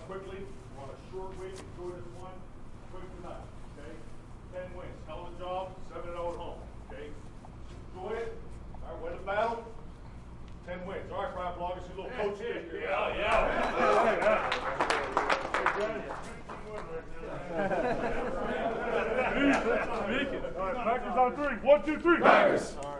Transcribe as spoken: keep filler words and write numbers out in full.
quickly. We're on a short week. Enjoy this one. Quick tonight. Okay? Ten wins. Hell of a job. Seven and zero at home. Okay? Enjoy it. All right, win the battle. Ten wins. All right, Brian Bloggers, you little coach here. Yeah, yeah. All right, Packers on three. One, two, three. Packers.